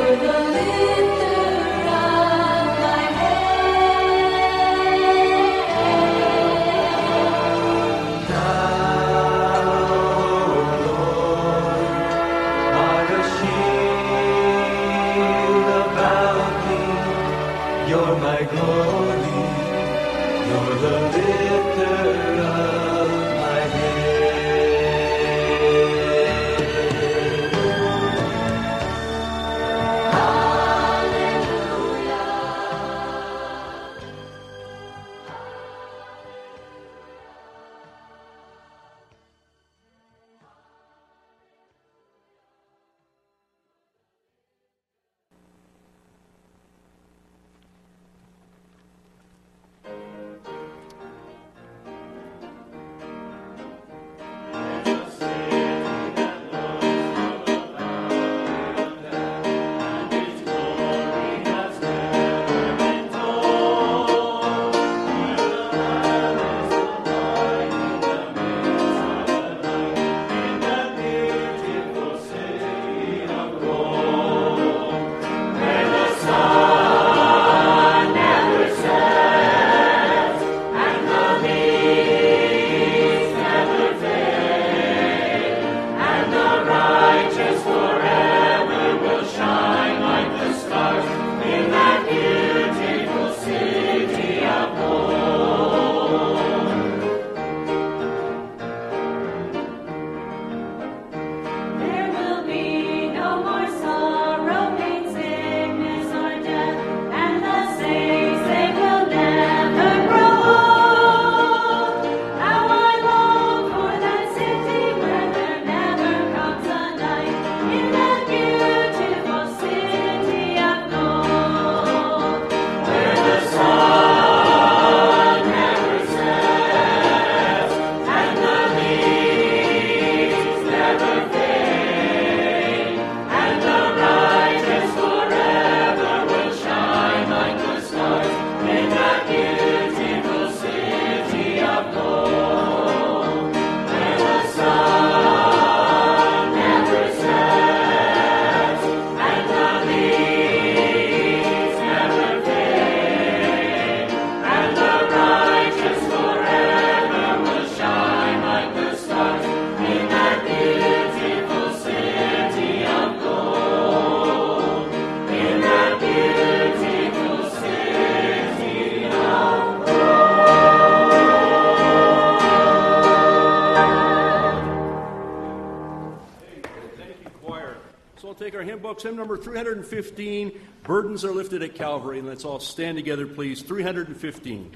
Hymn number 315, Burdens Are Lifted at Calvary. And let's all stand together, please. 315.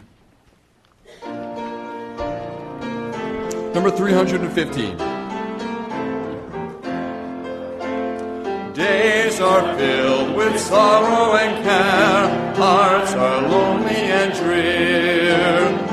Number 315. Days are filled with sorrow and care, hearts are lonely and drear.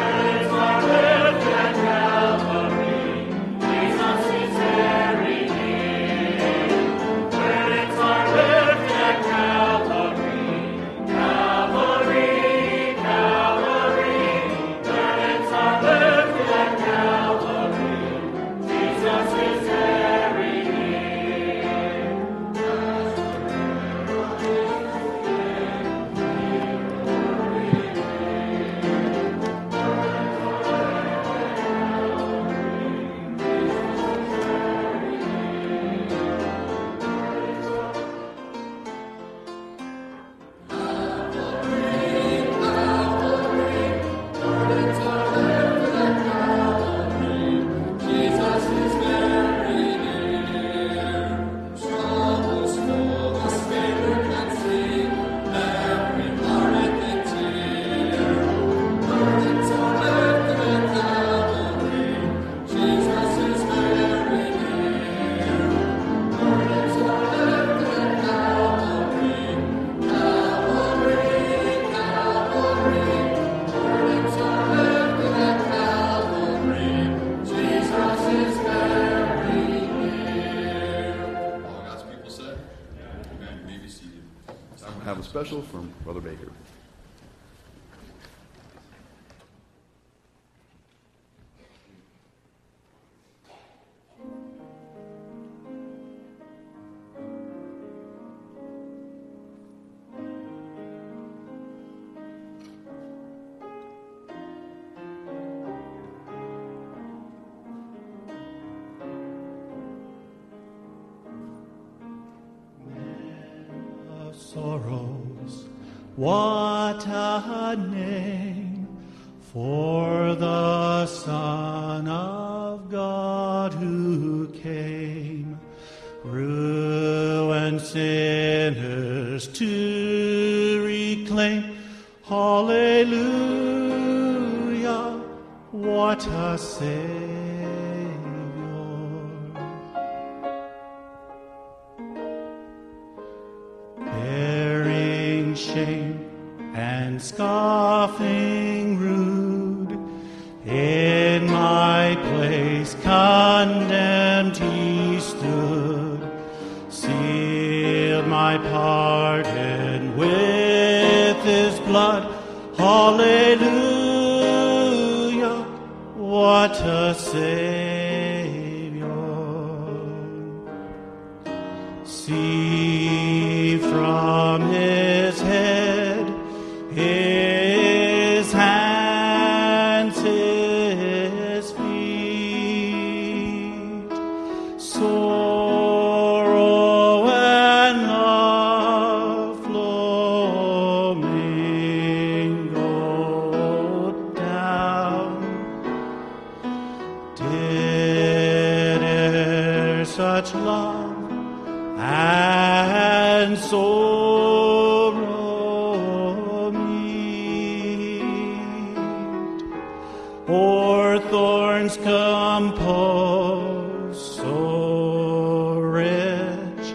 Special from Brother Baker. sorrows, what a name for the Son of God who came, ruined sinners to reclaim. Hallelujah, what a Savior. Bearing shame and scoffing rude, in my place condemned he stood, sealed my pardon with his blood. Hallelujah, what a Savior. See from his head, his hands, his feet, sorrow and love flow mingled down. Did e'er such love and sorrow meet, or thorns compose so rich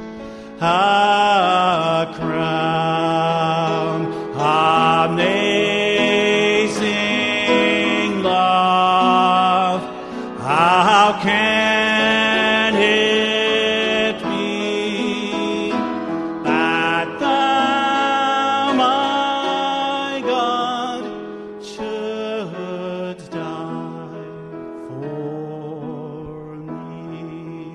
a crown, amazing love, how can it be that thou, my God, shouldst die for me?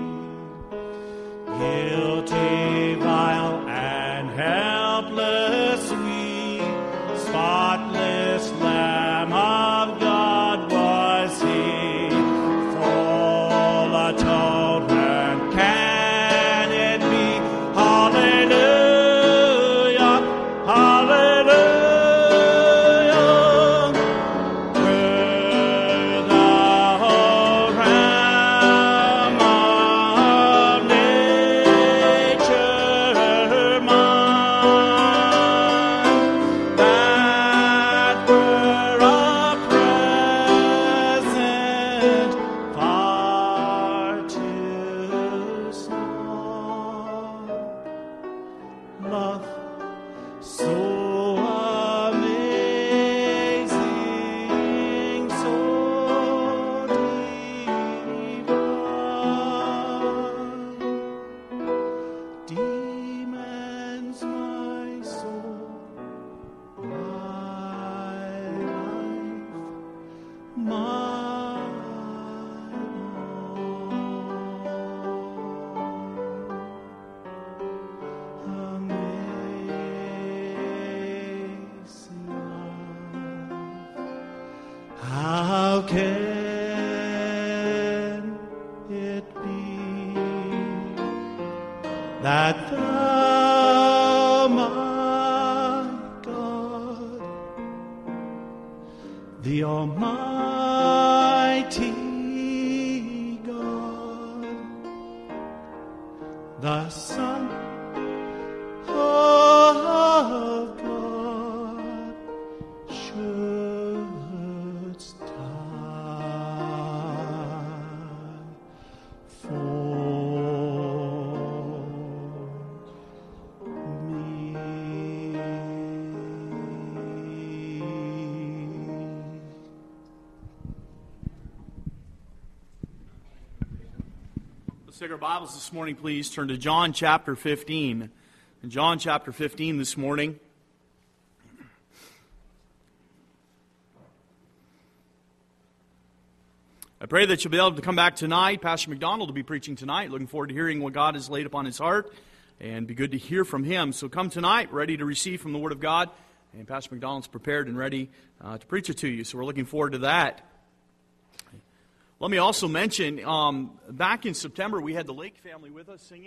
Guilty, vile, and helpless we, spotless Lamb of God was he, full atonement can it be? Hallelujah, hallelujah. Were thou Lamb of nature mine, that were a present far too small. Love so amazing, so divine, demands my soul, my life, my amazing love. How can it be that thou, my God, the Almighty God, the Son of God, shouldst die for me? Let's take our Bibles this morning, please. Turn to John chapter 15. In John chapter 15 this morning. I pray that you'll be able to come back tonight. Pastor McDonald will be preaching tonight. Looking forward to hearing what God has laid upon his heart. And be good to hear from him. So come tonight, ready to receive from the Word of God. And Pastor McDonald's prepared and ready to preach it to you. So we're looking forward to that. Let me also mention, back in September, we had the Lake family with us singing.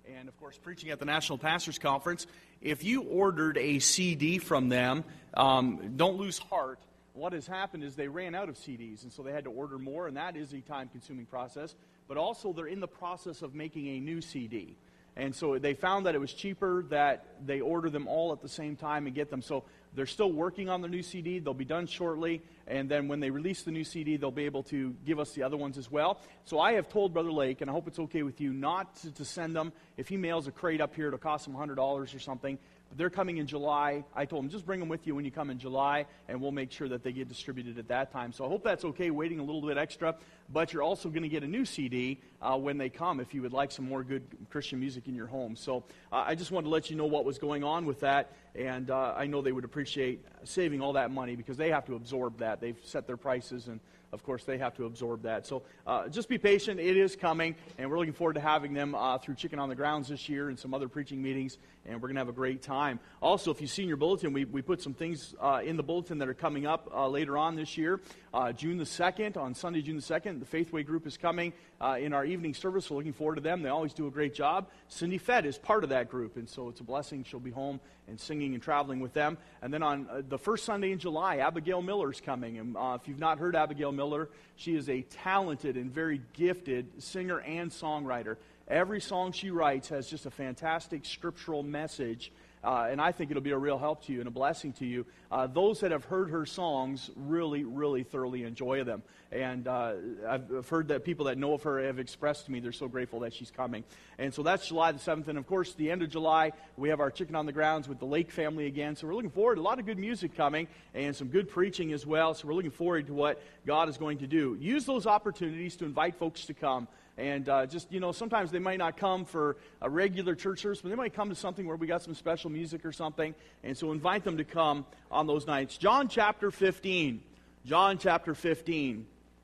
and of course preaching at the National Pastors Conference. If you ordered a CD from them, don't lose heart. What has happened is they ran out of CDs, and so they had to order more, and that is a time-consuming process. But also they're in the process of making a new CD. And so they found that it was cheaper that they order them all at the same time and get them. So they're still working on the new CD. They'll be done shortly. And then when they release the new CD, they'll be able to give us the other ones as well. So I have told Brother Lake, and I hope it's okay with you, not to send them. If he mails a crate up here, it'll cost him $100 or something. But they're coming in July. I told him, just bring them with you when you come in July, and we'll make sure that they get distributed at that time. So I hope that's okay, waiting a little bit extra. But you're also going to get a new CD when they come if you would like some more good Christian music in your home. So I just wanted to let you know what was going on with that. And I know they would appreciate saving all that money because they have to absorb that. They've set their prices, and of course they have to absorb that. So just be patient. It is coming, and we're looking forward to having them through Chicken on the Grounds this year and some other preaching meetings, and we're going to have a great time. Also, if you see in your bulletin, we put some things in the bulletin that are coming up later on this year. June the 2nd, on Sunday, June the 2nd, the Faithway group is coming in our evening service. We're looking forward to them. They always do a great job. Cindy Fett is part of that group, and so it's a blessing. She'll be home and singing and traveling with them. And then on the first Sunday in July, Abigail Miller is coming. And if you've not heard Abigail Miller, she is a talented and very gifted singer and songwriter. Every song she writes has just a fantastic scriptural message. And I think it'll be a real help to you and a blessing to you. Those that have heard her songs really, really thoroughly enjoy them. And I've heard that people that know of her have expressed to me they're so grateful that she's coming. And so that's July the 7th. And, of course, the end of July, we have our Chicken on the Grounds with the Lake family again. So we're looking forward to a lot of good music coming and some good preaching as well. So we're looking forward to what God is going to do. Use those opportunities to invite folks to come. And just, sometimes they might not come for a regular church service, but they might come to something where we got some special music or something. And so invite them to come on those nights. John chapter 15. John chapter 15.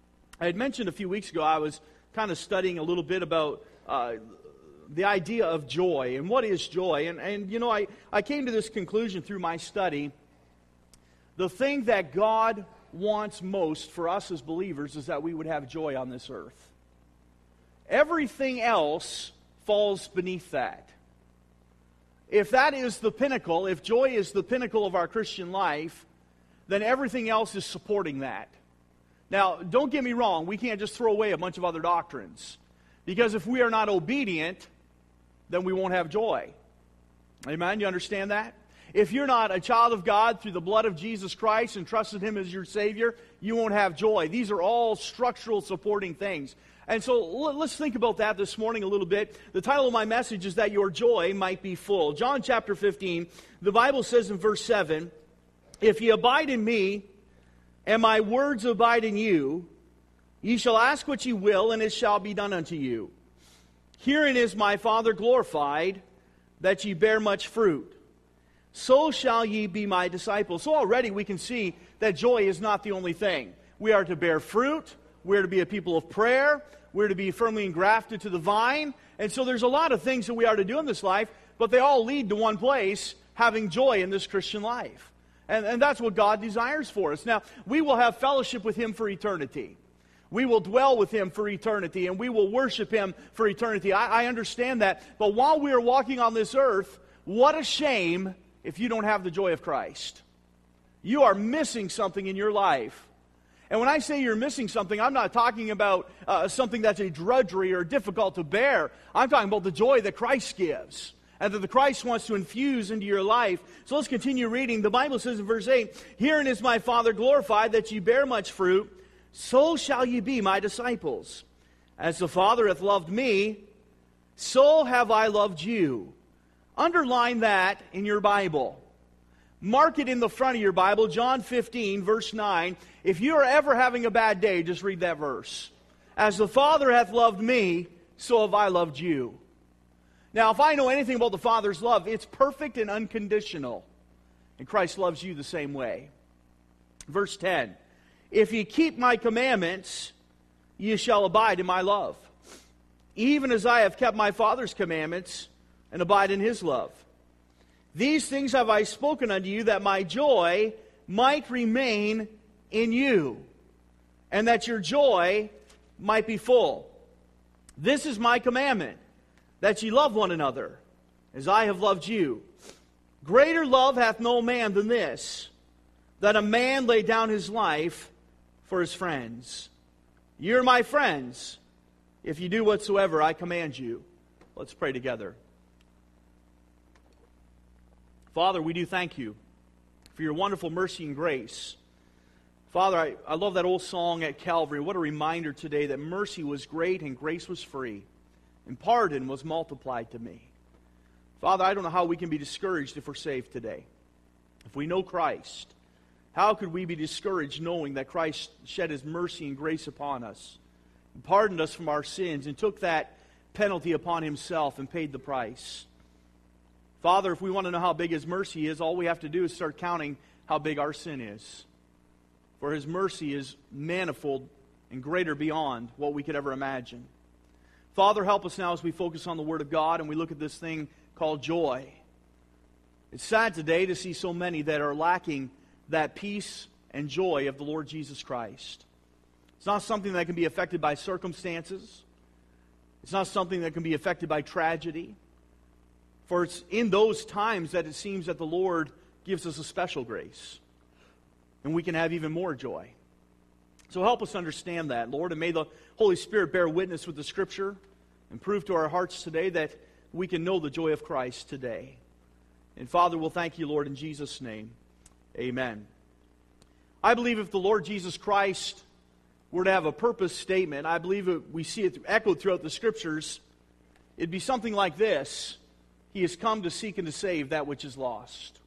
I had mentioned a few weeks ago I was kind of studying a little bit about the idea of joy and what is joy. And I came to this conclusion through my study. The thing that God wants most for us as believers is that we would have joy on this earth. Everything else falls beneath that. If that is the pinnacle, if joy is the pinnacle of our Christian life, then everything else is supporting that. Now, don't get me wrong, we can't just throw away a bunch of other doctrines. Because if we are not obedient, then we won't have joy. Amen? You understand that? If you're not a child of God through the blood of Jesus Christ and trusted Him as your Savior, you won't have joy. These are all structural supporting things. And so let's think about that this morning a little bit. The title of my message is that your joy might be full. John chapter 15, the Bible says in verse 7, "If ye abide in me, and my words abide in you, ye shall ask what ye will, and it shall be done unto you. Herein is my Father glorified, that ye bear much fruit. So shall ye be my disciples." So already we can see that joy is not the only thing. We are to bear fruit. We're to be a people of prayer. We're to be firmly engrafted to the vine. And so there's a lot of things that we are to do in this life, but they all lead to one place, having joy in this Christian life. And that's what God desires for us. Now, we will have fellowship with Him for eternity. We will dwell with Him for eternity, and we will worship Him for eternity. I understand that. But while we are walking on this earth, what a shame if you don't have the joy of Christ. You are missing something in your life. And when I say you're missing something, I'm not talking about something that's a drudgery or difficult to bear. I'm talking about the joy that Christ gives and that the Christ wants to infuse into your life. So let's continue reading. The Bible says in verse 8, "Herein is my Father glorified, that ye bear much fruit, so shall ye be my disciples. As the Father hath loved me, so have I loved you." Underline that in your Bible. Mark it in the front of your Bible, John 15, verse 9. If you are ever having a bad day, just read that verse. "As the Father hath loved me, so have I loved you." Now, if I know anything about the Father's love, it's perfect and unconditional. And Christ loves you the same way. Verse 10. "If ye keep my commandments, ye shall abide in my love, even as I have kept my Father's commandments and abide in His love. These things have I spoken unto you, that my joy might remain in you, and that your joy might be full. This is my commandment, that ye love one another, as I have loved you. Greater love hath no man than this, that a man lay down his life for his friends. Ye are my friends, if you do whatsoever I command you. Let's pray together. Father, we do thank you for your wonderful mercy and grace. Father, I love that old song at Calvary. What a reminder today that mercy was great and grace was free, and pardon was multiplied to me. Father, I don't know how we can be discouraged if we're saved today. If we know Christ, how could we be discouraged knowing that Christ shed His mercy and grace upon us, and pardoned us from our sins, and took that penalty upon Himself and paid the price? Father, if we want to know how big His mercy is, all we have to do is start counting how big our sin is. For His mercy is manifold and greater beyond what we could ever imagine. Father, help us now as we focus on the Word of God and we look at this thing called joy. It's sad today to see so many that are lacking that peace and joy of the Lord Jesus Christ. It's not something that can be affected by circumstances. It's not something that can be affected by tragedy. For it's in those times that it seems that the Lord gives us a special grace. And we can have even more joy. So help us understand that, Lord, and may the Holy Spirit bear witness with the Scripture and prove to our hearts today that we can know the joy of Christ today. And Father, we'll thank you, Lord, in Jesus' name. Amen. I believe if the Lord Jesus Christ were to have a purpose statement, I believe we see it echoed throughout the Scriptures, it'd be something like this: He has come to seek and to save that which is lost.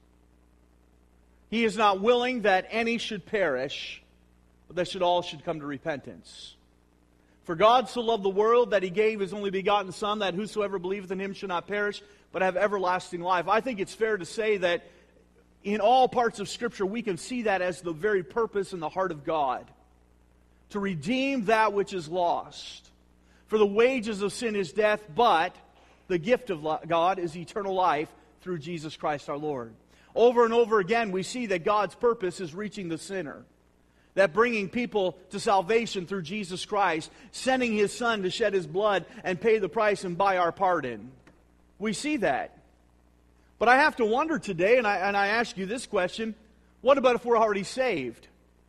He is not willing that any should perish, but that all should come to repentance. For God so loved the world that He gave His only begotten Son, that whosoever believeth in Him should not perish, but have everlasting life. I think it's fair to say that in all parts of Scripture we can see that as the very purpose and the heart of God. To redeem that which is lost. For the wages of sin is death, but the gift of God is eternal life through Jesus Christ our Lord. Over and over again, we see that God's purpose is reaching the sinner. That bringing people to salvation through Jesus Christ, sending His Son to shed His blood and pay the price and buy our pardon. We see that. But I have to wonder today, and I ask you this question: what about if we're already saved?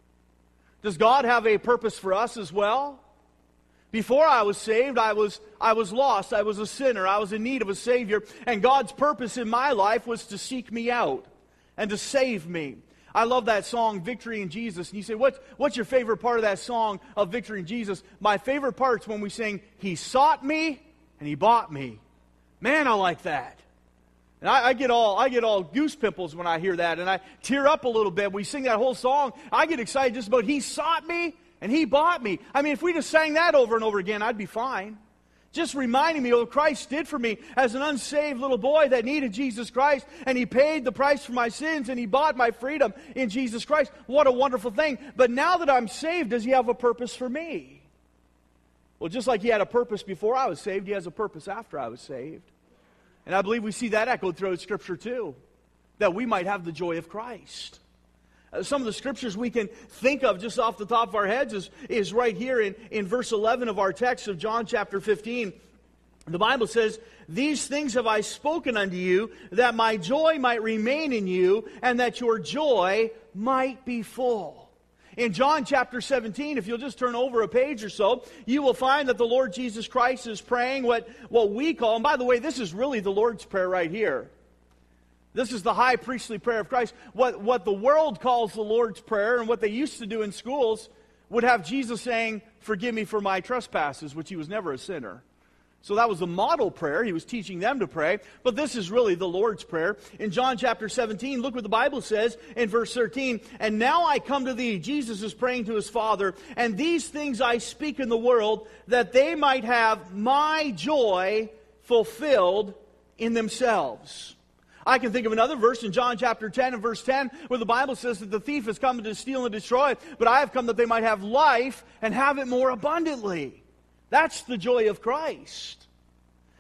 Does God have a purpose for us as well? Before I was saved, I was lost. I was a sinner. I was in need of a Savior. And God's purpose in my life was to seek me out and to save me. I love that song, Victory in Jesus. And you say, what's your favorite part of that song of Victory in Jesus? My favorite part's when we sing, He sought me and He bought me. Man, I like that. And I get all goose pimples when I hear that. And I tear up a little bit. We sing that whole song. I get excited just about He sought me and He bought me. I mean, if we just sang that over and over again, I'd be fine. Just reminding me of what Christ did for me as an unsaved little boy that needed Jesus Christ. And He paid the price for my sins and He bought my freedom in Jesus Christ. What a wonderful thing. But now that I'm saved, does He have a purpose for me? Well, just like He had a purpose before I was saved, He has a purpose after I was saved. And I believe we see that echoed throughout Scripture too. That we might have the joy of Christ. Some of the scriptures we can think of just off the top of our heads is right here in verse 11 of our text of John chapter 15. The Bible says, These things have I spoken unto you, that my joy might remain in you, and that your joy might be full. In John chapter 17, if you'll just turn over a page or so, you will find that the Lord Jesus Christ is praying what we call, and by the way, this is really the Lord's Prayer right here. This is the high priestly prayer of Christ. What the world calls the Lord's Prayer, and what they used to do in schools, would have Jesus saying, Forgive me for my trespasses, which He was never a sinner. So that was the model prayer. He was teaching them to pray. But this is really the Lord's Prayer. In John chapter 17, look what the Bible says in verse 13. And now I come to thee, Jesus is praying to His Father, and these things I speak in the world, that they might have my joy fulfilled in themselves. I can think of another verse in John chapter 10 and verse 10 where the Bible says that the thief has come to steal and destroy, but I have come that they might have life and have it more abundantly. That's the joy of Christ.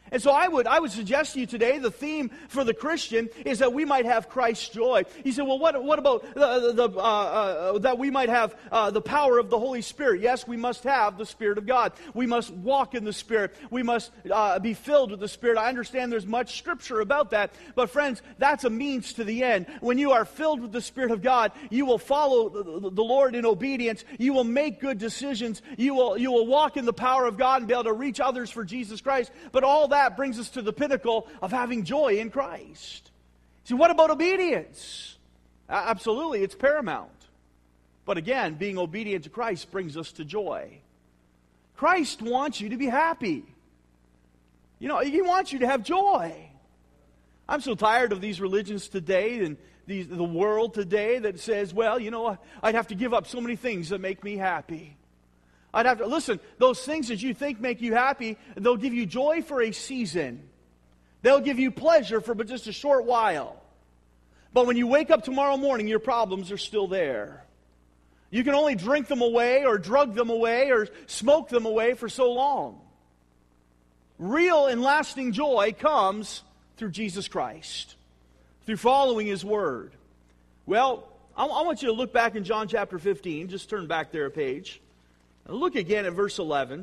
And so I would suggest to you today, the theme for the Christian is that we might have Christ's joy. You say, well, what about that we might have the power of the Holy Spirit? Yes, we must have the Spirit of God. We must walk in the Spirit. We must be filled with the Spirit. I understand there's much Scripture about that. But friends, that's a means to the end. When you are filled with the Spirit of God, you will follow the Lord in obedience. You will make good decisions. You will walk in the power of God and be able to reach others for Jesus Christ. But all that brings us to the pinnacle of having joy in Christ. See, what about obedience? Absolutely, it's paramount. But again, being obedient to Christ brings us to joy. Christ wants you to be happy. You know, He wants you to have joy. I'm so tired of these religions today and the world today that says, well, you know, I'd have to give up so many things that make me happy. I'd have to, listen, those things that you think make you happy, they'll give you joy for a season. They'll give you pleasure for but just a short while. But when you wake up tomorrow morning, your problems are still there. You can only drink them away or drug them away or smoke them away for so long. Real and lasting joy comes through Jesus Christ, through following His Word. Well, I want you to look back in John chapter 15. Just turn back there a page. Look again at verse 11.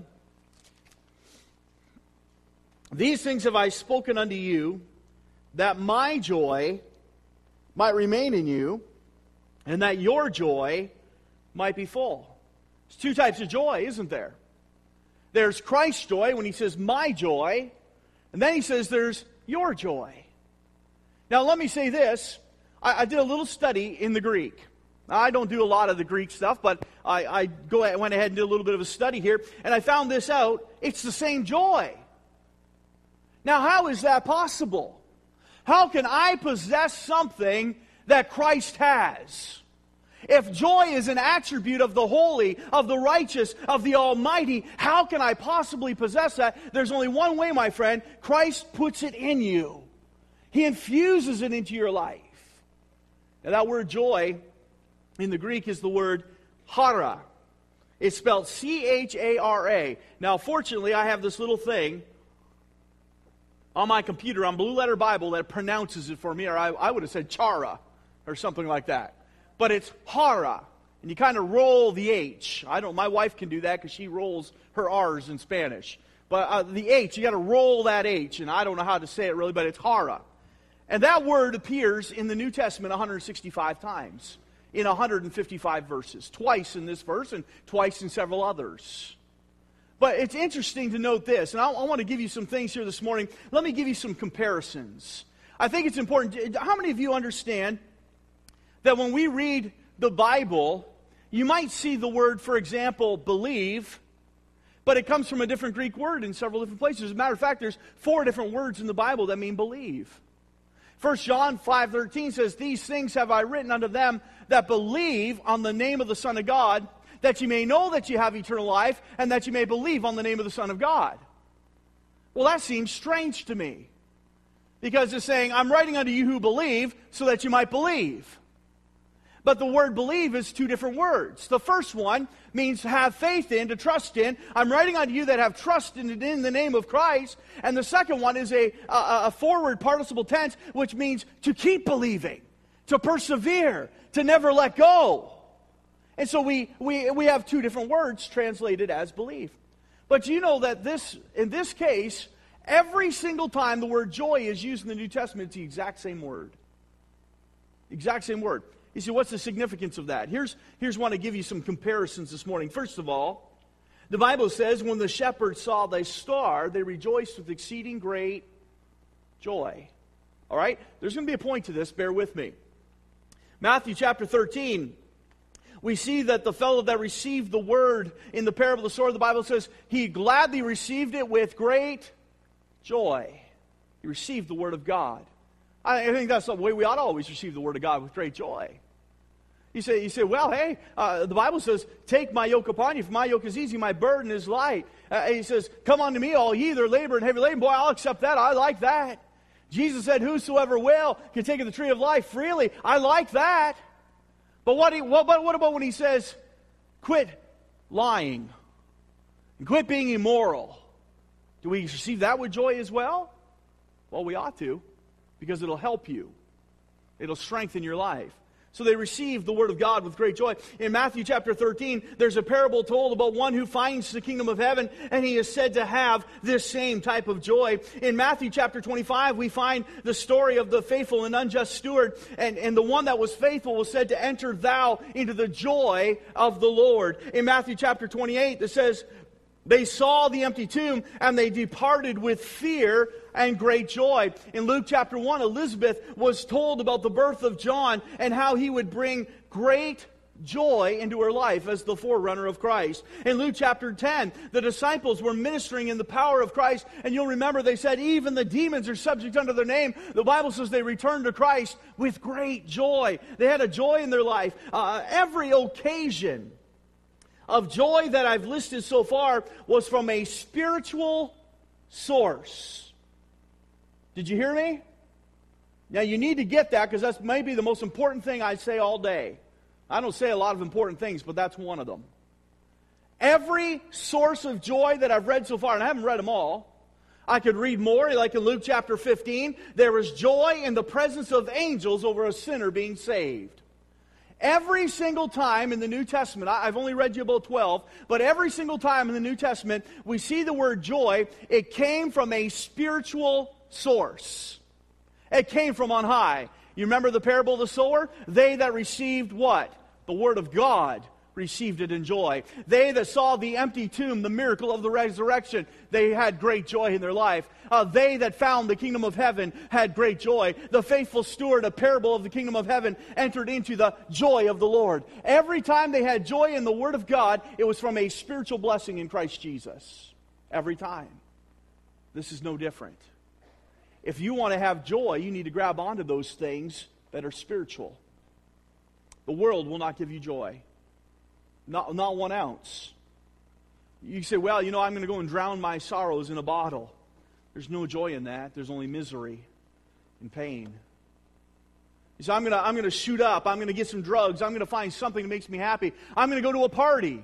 These things have I spoken unto you, that my joy might remain in you, and that your joy might be full. There's two types of joy, isn't there? There's Christ's joy when He says, my joy, and then He says there's your joy. Now let me say this. I did a little study in the Greek. Now, I don't do a lot of the Greek stuff, but I went ahead and did a little bit of a study here, and I found this out. It's the same joy. Now, how is that possible? How can I possess something that Christ has? If joy is an attribute of the holy, of the righteous, of the almighty, how can I possibly possess that? There's only one way, my friend. Christ puts it in you. He infuses it into your life. Now, that word joy in the Greek is the word chara. It's spelled C-H-A-R-A. Now, fortunately, I have this little thing on my computer on Blue Letter Bible that pronounces it for me, or I would have said chara or something like that. But it's chara, and you kind of roll the H. My wife can do that because she rolls her R's in Spanish. But the H, you got to roll that H, and I don't know how to say it really, but it's chara. And that word appears in the New Testament 165 times. In 155 verses. Twice in this verse and twice in several others. But it's interesting to note this, and I want to give you some things here this morning. Let me give you some comparisons. I think it's important. How many of you understand that when we read the Bible, you might see the word, for example, believe, but it comes from a different Greek word in several different places. As a matter of fact, there's 4 different words in the Bible that mean believe. 1 John 5:13 says, these things have I written unto them that believe on the name of the Son of God, that you may know that you have eternal life, and that you may believe on the name of the Son of God. Well, that seems strange to me. Because it's saying, I'm writing unto you who believe, so that you might believe. But the word believe is 2 different words. The first one means to have faith in, to trust in. I'm writing unto you that have trust in the name of Christ. And the second one is a forward participle tense, which means to keep believing, to persevere, to never let go. And so we have 2 different words translated as believe. But you know that in this case, every single time the word joy is used in the New Testament, it's the exact same word. Exact same word. You see, what's the significance of that? Here's one to give you some comparisons this morning. First of all, the Bible says, when the shepherds saw the star, they rejoiced with exceeding great joy. All right? There's going to be a point to this. Bear with me. Matthew chapter 13, we see that the fellow that received the word in the parable of the sword, the Bible says, he gladly received it with great joy. He received the word of God. I think that's the way we ought to always receive the word of God, with great joy. You say, well, hey, the Bible says, take my yoke upon you, for my yoke is easy, my burden is light. He says, come unto me, all ye that are labor and heavy laden. Boy, I'll accept that. I like that. Jesus said, whosoever will can take of the tree of life freely. I like that. But what about when he says, quit lying, and quit being immoral, Do we receive that with joy as well? Well, we ought to, because it'll help you. It'll strengthen your life. So they received the Word of God with great joy. In Matthew chapter 13, there's a parable told about one who finds the kingdom of heaven, and he is said to have this same type of joy. In Matthew chapter 25, we find the story of the faithful and unjust steward, and the one that was faithful was said to enter thou into the joy of the Lord. In Matthew chapter 28, it says, they saw the empty tomb, and they departed with fear and great joy. In Luke chapter 1, Elizabeth was told about the birth of John and how he would bring great joy into her life as the forerunner of Christ. In Luke chapter 10, the disciples were ministering in the power of Christ, and you'll remember they said, even the demons are subject unto their name. The Bible says they returned to Christ with great joy. They had a joy in their life. Every occasion of joy that I've listed so far was from a spiritual source. Did you hear me? Now you need to get that, because that's maybe the most important thing I say all day. I don't say a lot of important things, but that's one of them. Every source of joy that I've read so far, and I haven't read them all, I could read more, like in Luke chapter 15, there is joy in the presence of angels over a sinner being saved. Every single time in the New Testament, I've only read you about 12, but every single time in the New Testament, we see the word joy. It came from a spiritual source. It came from on high. You remember the parable of the sower? They that received what? The Word of God received it in joy. They that saw the empty tomb, the miracle of the resurrection, they had great joy in their life. They that found the kingdom of heaven had great joy. The faithful steward, a parable of the kingdom of heaven, entered into the joy of the Lord. Every time they had joy in the Word of God, it was from a spiritual blessing in Christ Jesus. Every time. This is no different. If you want to have joy, you need to grab onto those things that are spiritual. The world will not give you joy. Not 1 ounce. You say, well, I'm going to go and drown my sorrows in a bottle. There's no joy in that. There's only misery and pain. You say, I'm going to shoot up. I'm going to get some drugs. I'm going to find something that makes me happy. I'm going to go to a party.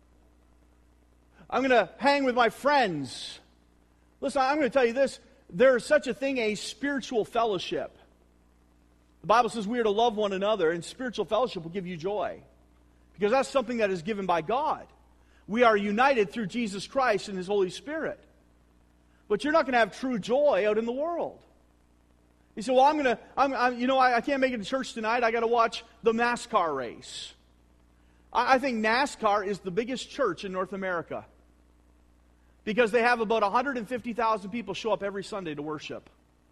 I'm going to hang with my friends. Listen, I'm going to tell you this. There is such a thing, a spiritual fellowship. The Bible says we are to love one another, and spiritual fellowship will give you joy. Because that's something that is given by God. We are united through Jesus Christ and His Holy Spirit. But you're not going to have true joy out in the world. You say, well, I can't make it to church tonight. I got to watch the NASCAR race. I think NASCAR is the biggest church in North America. Because they have about 150,000 people show up every Sunday to worship.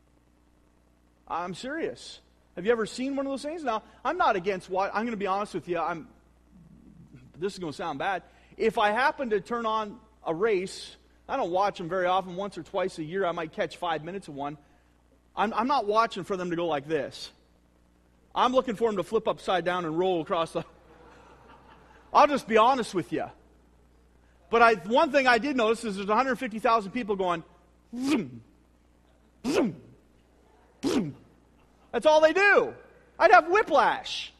I'm serious. Have you ever seen one of those things? Now, I'm not against what, I'm going to be honest with you, this is going to sound bad. If I happen to turn on a race, I don't watch them very often, once or twice a year, I might catch 5 minutes of one. I'm not watching for them to go like this. I'm looking for them to flip upside down and roll across the... I'll just be honest with you. But one thing I did notice is there's 150,000 people going, zoom, zoom, zoom. That's all they do. I'd have whiplash.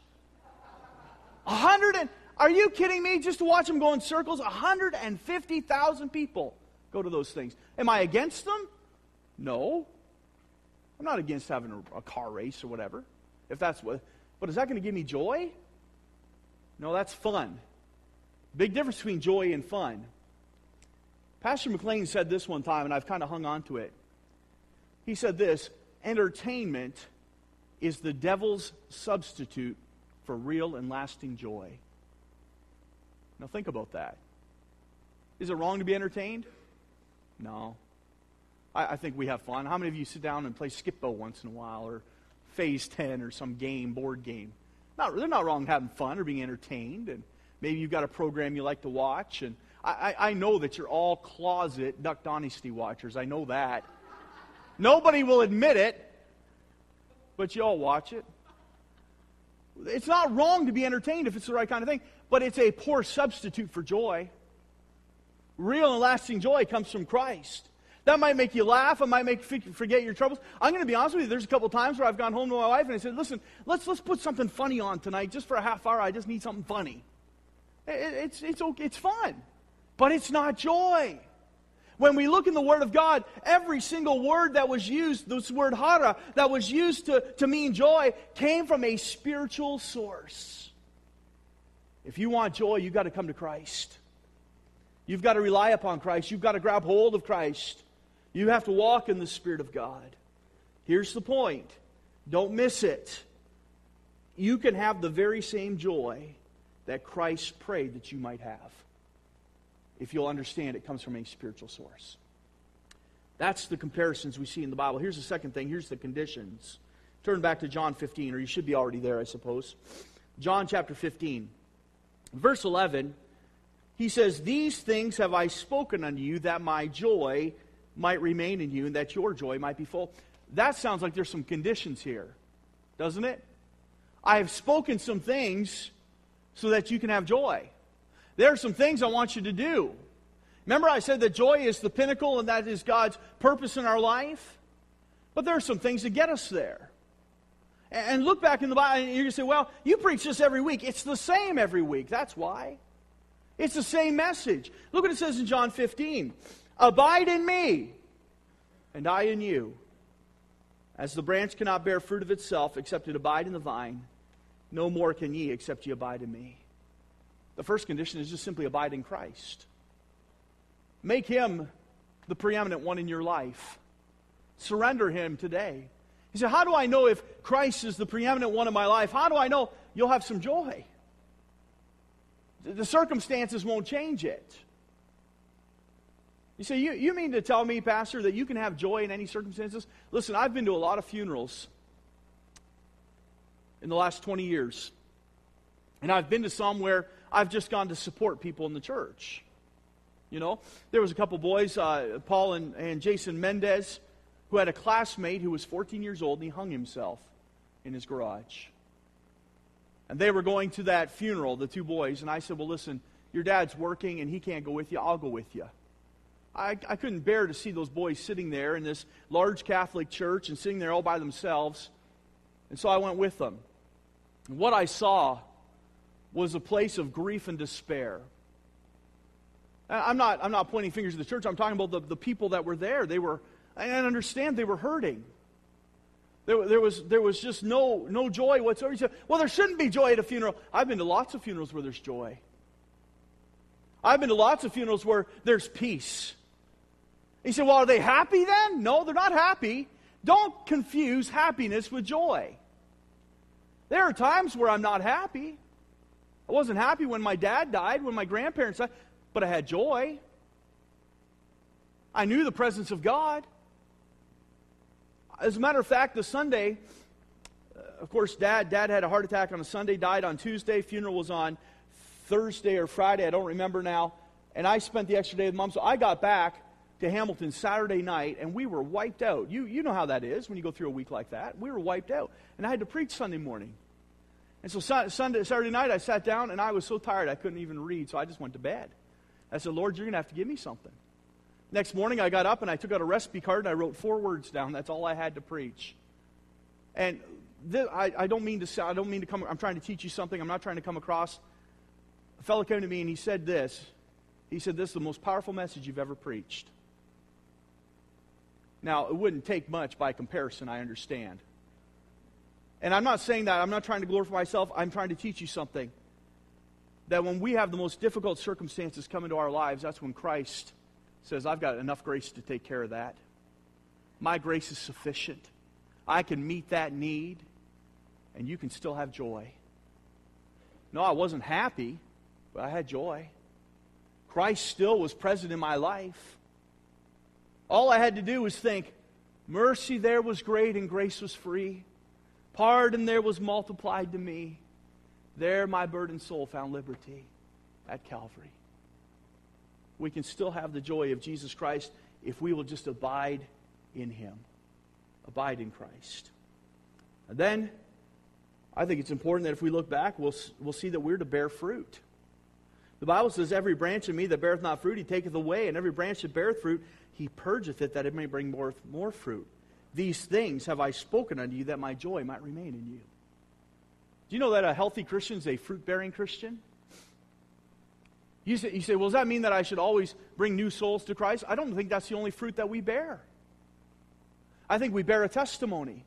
Are you kidding me? Just to watch them go in circles, 150,000 people go to those things. Am I against them? No. I'm not against having a car race or whatever. But is that going to give me joy? No, that's fun. Big difference between joy and fun. Pastor McLean said this one time, and I've kind of hung on to it. He said this, entertainment is the devil's substitute for real and lasting joy. Now think about that. Is it wrong to be entertained? No. I think we have fun. How many of you sit down and play Skip-Bo once in a while, or Phase 10 or some board game? They're not wrong having fun or being entertained, and maybe you've got a program you like to watch, and I know that you're all closet Duck Dynasty watchers. I know that. Nobody will admit it, but you all watch it. It's not wrong to be entertained if it's the right kind of thing, but it's a poor substitute for joy. Real and lasting joy comes from Christ. That might make you laugh. It might make you forget your troubles. I'm going to be honest with you. There's a couple of times where I've gone home to my wife and I said, listen, let's put something funny on tonight. Just for a half hour, I just need something funny. It's fun, but it's not joy. When we look in the Word of God, every single word that was used, this word hara, that was used to mean joy, came from a spiritual source. If you want joy, you've got to come to Christ. You've got to rely upon Christ. You've got to grab hold of Christ. You have to walk in the Spirit of God. Here's the point. Don't miss it. You can have the very same joy that Christ prayed that you might have. If you'll understand, it comes from a spiritual source. That's the comparisons we see in the Bible. Here's the second thing. Here's the conditions. Turn back to John 15, or you should be already there, I suppose. John chapter 15. Verse 11, he says, "These things have I spoken unto you, that my joy might remain in you, and that your joy might be full." That sounds like there's some conditions here, doesn't it? I have spoken some things so that you can have joy. There are some things I want you to do. Remember I said that joy is the pinnacle and that is God's purpose in our life? But there are some things that get us there. And look back in the Bible and you're going to say, well, you preach this every week. It's the same every week. That's why. It's the same message. Look what it says in John 15. "Abide in me, and I in you. As the branch cannot bear fruit of itself, except it abide in the vine, no more can ye, except ye abide in me." The first condition is just simply abide in Christ. Make Him the preeminent one in your life. Surrender Him today. You say, how do I know if Christ is the preeminent one in my life? How do I know? You'll have some joy. The circumstances won't change it. You say, you mean to tell me, Pastor, that you can have joy in any circumstances? Listen, I've been to a lot of funerals in the last 20 years. And I've been to some where I've just gone to support people in the church. You know, there was a couple boys, Paul and Jason Mendez, who had a classmate who was 14 years old, and he hung himself in his garage. And they were going to that funeral, the two boys, and I said, well, listen, your dad's working and he can't go with you. I'll go with you. I couldn't bear to see those boys sitting there in this large Catholic church and sitting there all by themselves. And so I went with them. And what I saw was a place of grief and despair. I'm not pointing fingers at the church. I'm talking about the people that were there. I understand they were hurting. There was just no joy whatsoever. You say, well, there shouldn't be joy at a funeral. I've been to lots of funerals where there's joy. I've been to lots of funerals where there's peace. You say, well, are they happy then? No, they're not happy. Don't confuse happiness with joy. There are times where I'm not happy. I wasn't happy when my dad died, when my grandparents died, but I had joy. I knew the presence of God. As a matter of fact, the Sunday, of course, Dad had a heart attack on a Sunday, died on Tuesday. Funeral was on Thursday or Friday, I don't remember now. And I spent the extra day with Mom, so I got back to Hamilton Saturday night, and we were wiped out. You know how that is when you go through a week like that. We were wiped out. And I had to preach Sunday morning. And so Saturday night, I sat down, and I was so tired I couldn't even read, so I just went to bed. I said, Lord, you're going to have to give me something. Next morning, I got up, and I took out a recipe card, and I wrote 4 words down. That's all I had to preach. And I don't mean to come, I'm trying to teach you something. I'm not trying to come across. A fellow came to me, and he said this. He said, this is the most powerful message you've ever preached. Now, it wouldn't take much by comparison, I understand. And I'm not saying that. I'm not trying to glorify myself. I'm trying to teach you something. That when we have the most difficult circumstances come into our lives, that's when Christ says, I've got enough grace to take care of that. My grace is sufficient. I can meet that need, and you can still have joy. No, I wasn't happy, but I had joy. Christ still was present in my life. All I had to do was think, mercy there was great and grace was free. Pardon there was multiplied to me. There my burdened soul found liberty at Calvary. We can still have the joy of Jesus Christ if we will just abide in Him. Abide in Christ. And then, I think it's important that if we look back, we'll see that we're to bear fruit. The Bible says, every branch in me that beareth not fruit, He taketh away, and every branch that beareth fruit, He purgeth it, that it may bring more fruit. These things have I spoken unto you, that my joy might remain in you. Do you know that a healthy Christian is a fruit-bearing Christian? You say, well, does that mean that I should always bring new souls to Christ? I don't think that's the only fruit that we bear. I think we bear a testimony.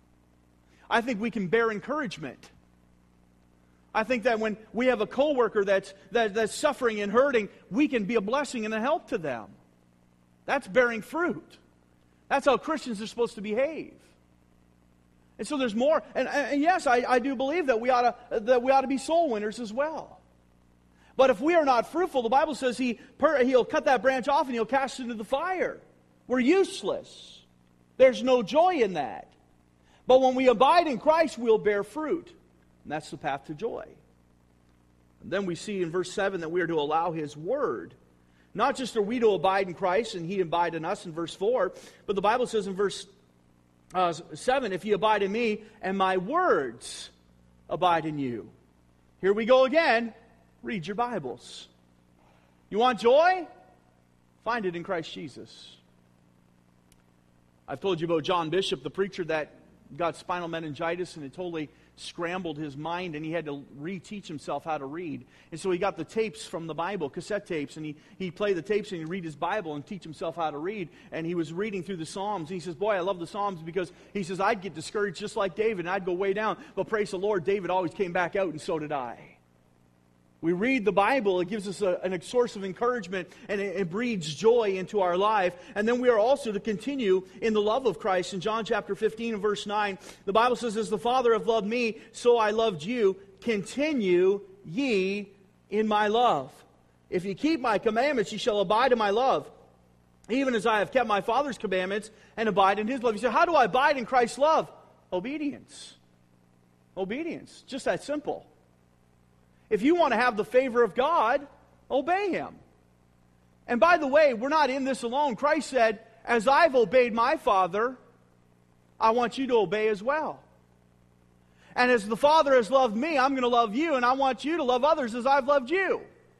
I think we can bear encouragement. I think that when we have a coworker that's suffering and hurting, we can be a blessing and a help to them. That's bearing fruit. That's how Christians are supposed to behave. And so there's more. And yes, I do believe that we ought to be soul winners as well. But if we are not fruitful, the Bible says He'll cut that branch off and He'll cast it into the fire. We're useless. There's no joy in that. But when we abide in Christ, we'll bear fruit. And that's the path to joy. And then we see in verse 7 that we are to allow His Word. Not just are we to abide in Christ and He abide in us in verse 4, but the Bible says in verse 7, if you abide in me and my words abide in you. Here we go again. Read your Bibles. You want joy? Find it in Christ Jesus. I've told you about John Bishop, the preacher that got spinal meningitis and it totally scrambled his mind and he had to reteach himself how to read. And so he got the tapes from the Bible, cassette tapes, and he played the tapes and he'd read his Bible and teach himself how to read. And he was reading through the Psalms. And he says, boy, I love the Psalms because he says, I'd get discouraged just like David and I'd go way down. But praise the Lord, David always came back out and so did I. We read the Bible, it gives us a source of encouragement and it breeds joy into our life. And then we are also to continue in the love of Christ. In John chapter 15 and verse 9, the Bible says, as the Father hath loved me, so I loved you. Continue ye in my love. If ye keep my commandments, ye shall abide in my love. Even as I have kept my Father's commandments and abide in His love. You say, how do I abide in Christ's love? Obedience. Obedience. Just that simple. If you want to have the favor of God, obey Him. And by the way, we're not in this alone. Christ said, as I've obeyed my Father, I want you to obey as well. And as the Father has loved me, I'm going to love you, and I want you to love others as I've loved you.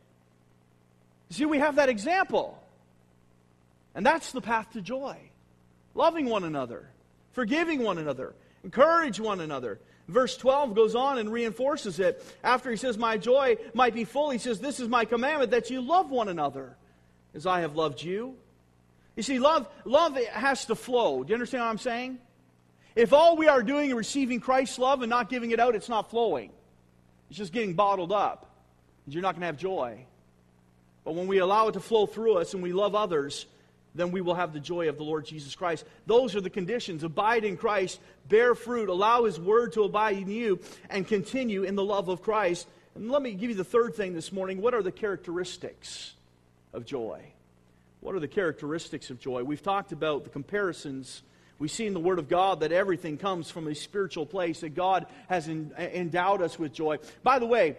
See, we have that example. And that's the path to joy. Loving one another, forgiving one another, encourage one another. Verse 12 goes on and reinforces it. After he says, my joy might be full, he says, this is my commandment, that you love one another as I have loved you. You see, love has to flow. Do you understand what I'm saying? If all we are doing is receiving Christ's love and not giving it out, it's not flowing. It's just getting bottled up. You're not going to have joy. But when we allow it to flow through us and we love others, then we will have the joy of the Lord Jesus Christ. Those are the conditions. Abide in Christ, bear fruit, allow His Word to abide in you, and continue in the love of Christ. And let me give you the third thing this morning. What are the characteristics of joy? What are the characteristics of joy? We've talked about the comparisons. We see in the Word of God that everything comes from a spiritual place, that God has endowed us with joy. By the way,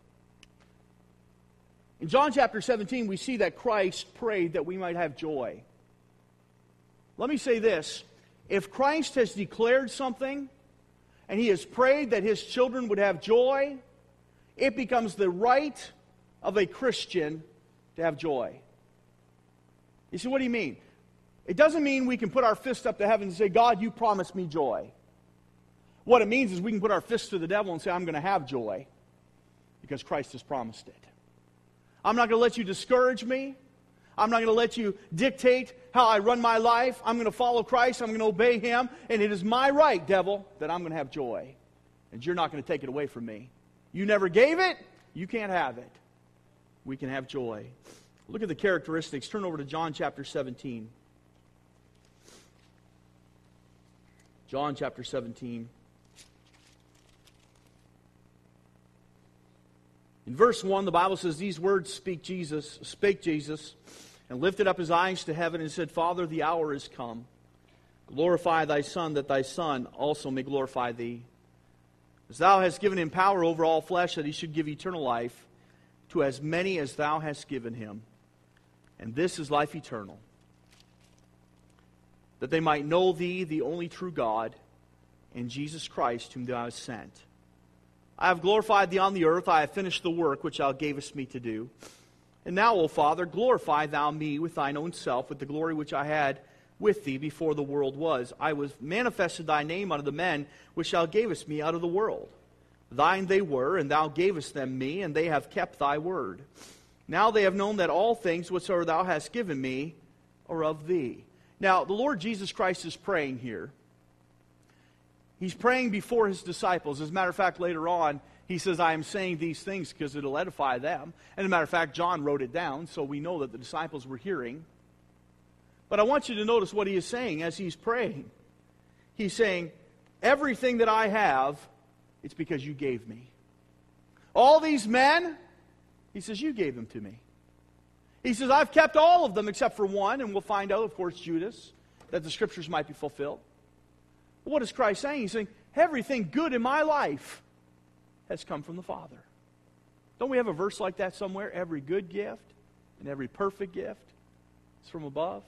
in John chapter 17, we see that Christ prayed that we might have joy. Let me say this. If Christ has declared something, and He has prayed that His children would have joy, it becomes the right of a Christian to have joy. You see, what do you mean? It doesn't mean we can put our fist up to heaven and say, God, you promised me joy. What it means is we can put our fist to the devil and say, I'm going to have joy, because Christ has promised it. I'm not going to let you discourage me. I'm not going to let you dictate how I run my life. I'm going to follow Christ. I'm going to obey Him. And it is my right, devil, that I'm going to have joy. And you're not going to take it away from me. You never gave it. You can't have it. We can have joy. Look at the characteristics. Turn over to John chapter 17. John chapter 17. In verse 1, the Bible says, these words spake Jesus, and lifted up His eyes to heaven and said, Father, the hour is come. Glorify Thy Son, that Thy Son also may glorify Thee. As Thou hast given Him power over all flesh, that He should give eternal life to as many as Thou hast given Him. And this is life eternal, that they might know Thee, the only true God, and Jesus Christ, whom Thou hast sent. I have glorified Thee on the earth. I have finished the work which Thou gavest me to do. And now, O Father, glorify Thou me with Thine own self, with the glory which I had with Thee before the world was. I was manifested Thy name unto the men which Thou gavest me out of the world. Thine they were, and Thou gavest them me, and they have kept Thy word. Now they have known that all things whatsoever thou hast given me are of thee. Now, the Lord Jesus Christ is praying here. He's praying before his disciples. As a matter of fact, later on, he says, I am saying these things because it'll edify them. And as a matter of fact, John wrote it down, so we know that the disciples were hearing. But I want you to notice what he is saying as he's praying. He's saying, everything that I have, it's because you gave me. All these men, he says, you gave them to me. He says, I've kept all of them except for one, and we'll find out, of course, Judas, that the Scriptures might be fulfilled. But what is Christ saying? He's saying, everything good in my life has come from the Father. Don't we have a verse like that somewhere? Every good gift and every perfect gift is from above.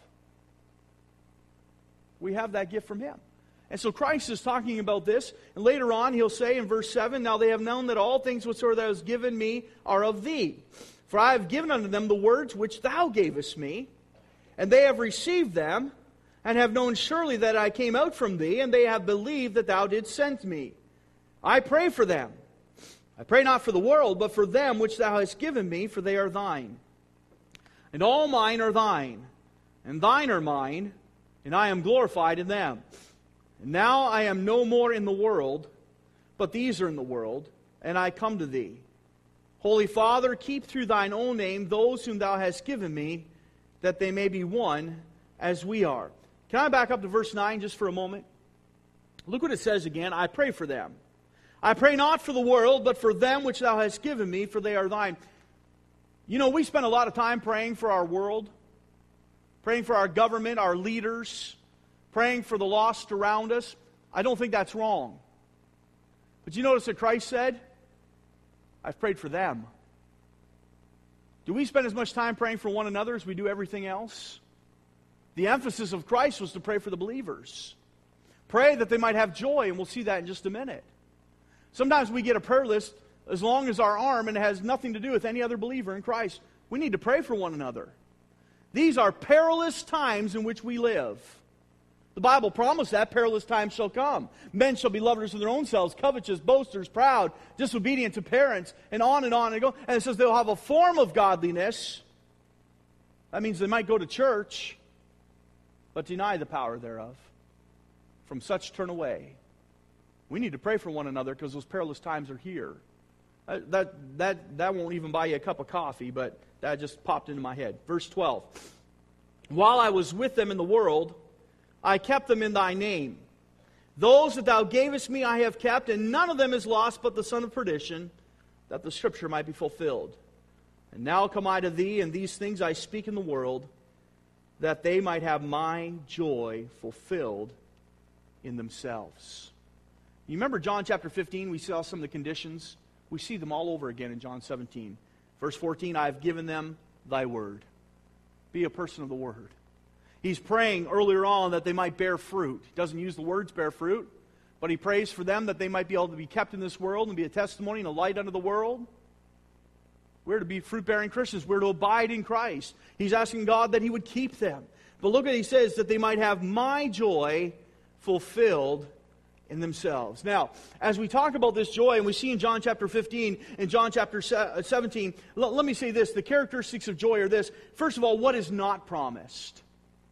We have that gift from Him. And so Christ is talking about this, and later on He'll say in verse 7, Now they have known that all things whatsoever thou hast given me are of thee. For I have given unto them the words which thou gavest me, and they have received them, and have known surely that I came out from thee, and they have believed that thou didst send me. I pray for them. I pray not for the world, but for them which thou hast given me, for they are thine. And all mine are thine, and thine are mine, and I am glorified in them. And now I am no more in the world, but these are in the world, and I come to thee. Holy Father, keep through thine own name those whom thou hast given me, that they may be one as we are. Can I back up to verse 9 just for a moment? Look what it says again. I pray for them. I pray not for the world, but for them which thou hast given me, for they are thine. You know, we spend a lot of time praying for our world, praying for our government, our leaders, praying for the lost around us. I don't think that's wrong. But you notice that Christ said, I've prayed for them. Do we spend as much time praying for one another as we do everything else? The emphasis of Christ was to pray for the believers. Pray that they might have joy, and we'll see that in just a minute. Sometimes we get a prayer list as long as our arm, and it has nothing to do with any other believer in Christ. We need to pray for one another. These are perilous times in which we live. The Bible promised that perilous times shall come. Men shall be lovers of their own selves, covetous, boasters, proud, disobedient to parents, and on and on and go. And it says they'll have a form of godliness. That means they might go to church, but deny the power thereof. From such turn away. We need to pray for one another because those perilous times are here. That won't even buy you a cup of coffee, but that just popped into my head. Verse 12. While I was with them in the world, I kept them in thy name. Those that thou gavest me I have kept, and none of them is lost but the son of perdition, that the Scripture might be fulfilled. And now come I to thee, and these things I speak in the world, that they might have my joy fulfilled in themselves. You remember John chapter 15, we saw some of the conditions. We see them all over again in John 17. Verse 14, I have given them thy word. Be a person of the word. He's praying earlier on that they might bear fruit. He doesn't use the words bear fruit, but he prays for them that they might be able to be kept in this world and be a testimony and a light unto the world. We're to be fruit-bearing Christians. We're to abide in Christ. He's asking God that He would keep them. But look what He says, that they might have my joy fulfilled in themselves. Now, as we talk about this joy, and we see in John chapter 15 and John chapter 17, let me say this. The characteristics of joy are this. First of all, what is not promised?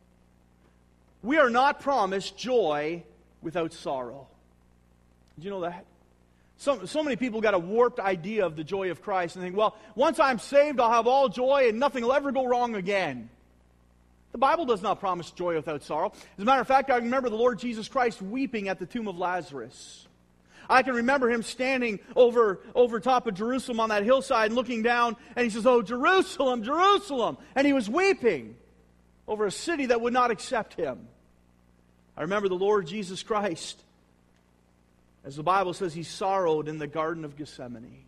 We are not promised joy without sorrow. Did you know that? So many people got a warped idea of the joy of Christ and think, well, once I'm saved, I'll have all joy and nothing will ever go wrong again. The Bible does not promise joy without sorrow. As a matter of fact, I remember the Lord Jesus Christ weeping at the tomb of Lazarus. I can remember Him standing over top of Jerusalem on that hillside and looking down, and He says, oh, Jerusalem, Jerusalem. And He was weeping over a city that would not accept Him. I remember the Lord Jesus Christ, as the Bible says, He sorrowed in the Garden of Gethsemane.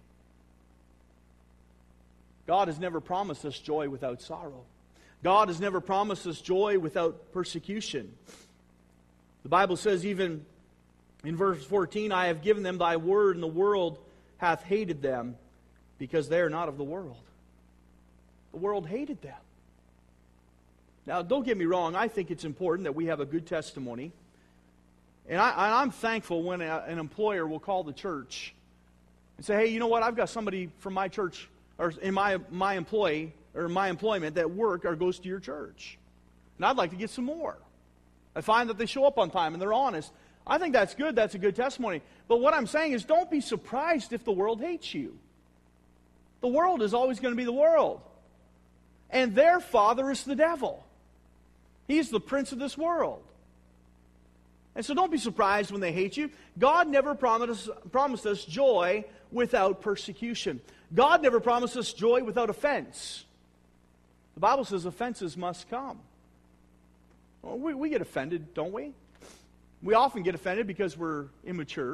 God has never promised us joy without sorrow. God has never promised us joy without persecution. The Bible says even in verse 14, I have given them thy word, and the world hath hated them, because they are not of the world. The world hated them. Now, don't get me wrong, I think it's important that we have a good testimony. And I'm thankful when an employer will call the church and say, hey, you know what, I've got somebody from my church or in my employment that work or goes to your church. And I'd like to get some more. I find that they show up on time and they're honest. I think that's good. That's a good testimony. But what I'm saying is, don't be surprised if the world hates you. The world is always going to be the world. And their father is the devil. He's the prince of this world. And so don't be surprised when they hate you. God never promised us joy without persecution. God never promised us joy without offense. The Bible says offenses must come. Well, we get offended, don't we? We often get offended because we're immature.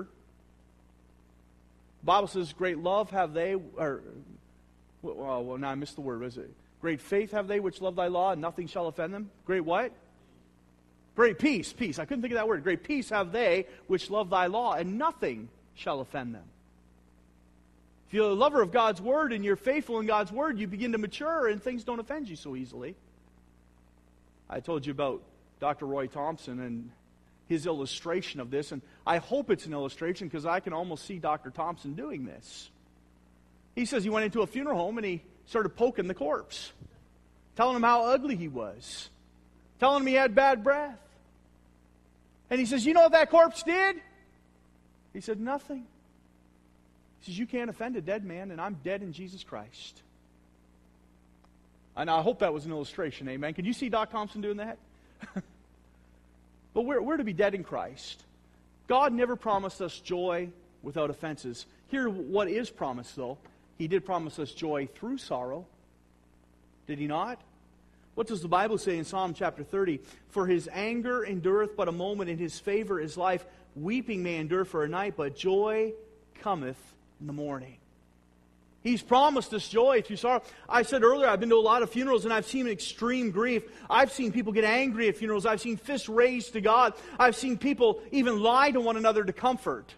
The Bible says, great love have they, or, well, now I missed the word, was it? Great faith have they which love thy law, and nothing shall offend them. Great what? Great peace. Peace. I couldn't think of that word. Great peace have they which love thy law, and nothing shall offend them. If you're a lover of God's word and you're faithful in God's word, you begin to mature and things don't offend you so easily. I told you about Dr. Roy Thompson and his illustration of this, and I hope it's an illustration because I can almost see Dr. Thompson doing this. He says he went into a funeral home and he started poking the corpse, telling him how ugly he was, telling him he had bad breath. And he says, you know what that corpse did? He said, nothing. He says, you can't offend a dead man, and I'm dead in Jesus Christ. And I hope that was an illustration, amen. Can you see Doc Thompson doing that? But we're to be dead in Christ. God never promised us joy without offenses. Here, what is promised, though. He did promise us joy through sorrow. Did He not? What does the Bible say in Psalm chapter 30? For His anger endureth but a moment, and His favor is life. Weeping may endure for a night, but joy cometh in the morning. He's promised us joy through sorrow. I said earlier, I've been to a lot of funerals and I've seen extreme grief. I've seen people get angry at funerals. I've seen fists raised to God. I've seen people even lie to one another to comfort.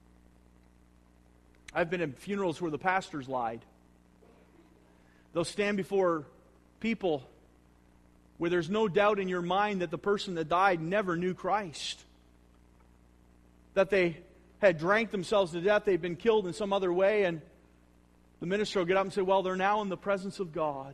I've been at funerals where the pastors lied. They'll stand before people where there's no doubt in your mind that the person that died never knew Christ. That they had drank themselves to death, they'd been killed in some other way, and the minister will get up and say, well, they're now in the presence of God.